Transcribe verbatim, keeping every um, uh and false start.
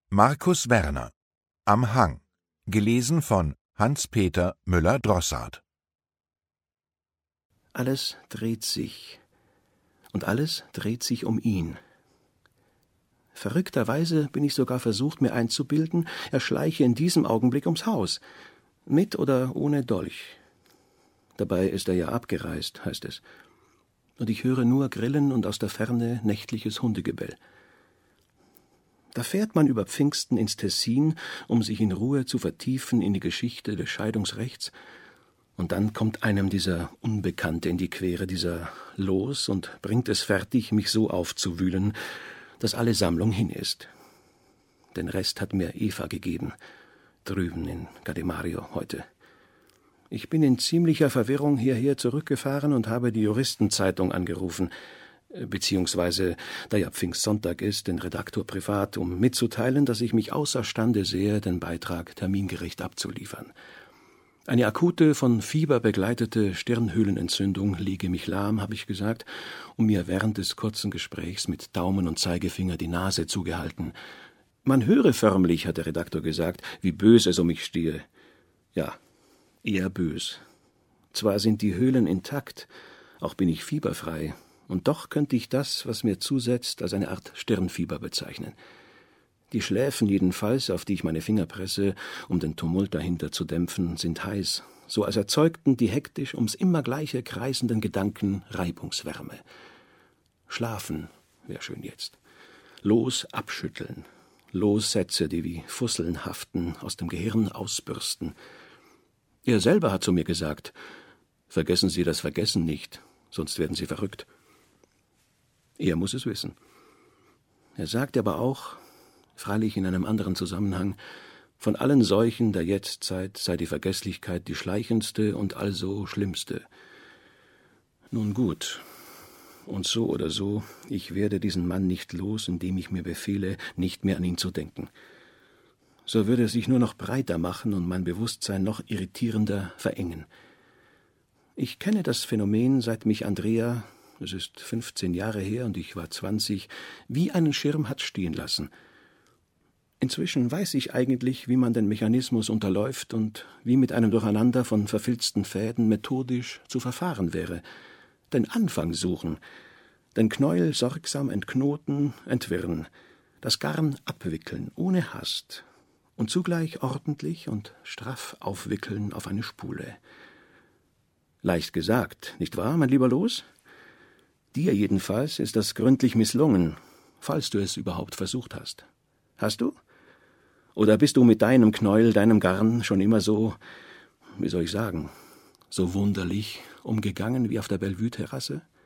Markus Werner. Am Hang. Gelesen von Hans-Peter Müller-Drossard. Alles dreht sich. Und alles dreht sich um ihn. Verrückterweise bin ich sogar versucht, mir einzubilden, er schleiche in diesem Augenblick ums Haus. Mit oder ohne Dolch. Dabei ist er ja abgereist, heißt es. Und ich höre nur Grillen und aus der Ferne nächtliches Hundegebell. Da fährt man über Pfingsten ins Tessin, um sich in Ruhe zu vertiefen in die Geschichte des Scheidungsrechts. Und dann kommt einem dieser Unbekannte in die Quere, dieser Los, und bringt es fertig, mich so aufzuwühlen, dass alle Sammlung hin ist. Den Rest hat mir Eva gegeben, drüben in Gademario heute. Ich bin in ziemlicher Verwirrung hierher zurückgefahren und habe die Juristenzeitung angerufen, beziehungsweise, da ja Pfingstsonntag ist, den Redaktor privat, um mitzuteilen, dass ich mich außerstande sehe, den Beitrag termingerecht abzuliefern. Eine akute, von Fieber begleitete Stirnhöhlenentzündung liege mich lahm, habe ich gesagt, und mir während des kurzen Gesprächs mit Daumen und Zeigefinger die Nase zugehalten. Man höre förmlich, hat der Redaktor gesagt, wie bös es um mich stehe. Ja, eher bös. Zwar sind die Höhlen intakt, auch bin ich fieberfrei, und doch könnte ich das, was mir zusetzt, als eine Art Stirnfieber bezeichnen. Die Schläfen jedenfalls, auf die ich meine Finger presse, um den Tumult dahinter zu dämpfen, sind heiß, so als erzeugten die hektisch ums immer gleiche kreisenden Gedanken Reibungswärme. Schlafen wäre schön jetzt. Los abschütteln. Los Sätze, die wie Fusseln haften, aus dem Gehirn ausbürsten. Er selber hat zu mir gesagt, vergessen Sie das Vergessen nicht, sonst werden Sie verrückt. Er muss es wissen. Er sagt aber auch, freilich in einem anderen Zusammenhang, von allen Seuchen der Jetztzeit sei die Vergesslichkeit die schleichendste und also schlimmste. Nun gut, und so oder so, ich werde diesen Mann nicht los, indem ich mir befehle, nicht mehr an ihn zu denken. So würde er sich nur noch breiter machen und mein Bewusstsein noch irritierender verengen. Ich kenne das Phänomen, seit mich Andrea, es ist fünfzehn Jahre her und ich war zwanzig, wie einen Schirm hat stehen lassen. Inzwischen weiß ich eigentlich, wie man den Mechanismus unterläuft und wie mit einem Durcheinander von verfilzten Fäden methodisch zu verfahren wäre. Den Anfang suchen, den Knäuel sorgsam entknoten, entwirren, das Garn abwickeln, ohne Hast, und zugleich ordentlich und straff aufwickeln auf eine Spule. Leicht gesagt, nicht wahr, mein lieber Los? Dir jedenfalls ist das gründlich misslungen, falls du es überhaupt versucht hast. Hast du? Oder bist du mit deinem Knäuel, deinem Garn schon immer so, wie soll ich sagen, so wunderlich umgegangen wie auf der Bellevue-Terrasse?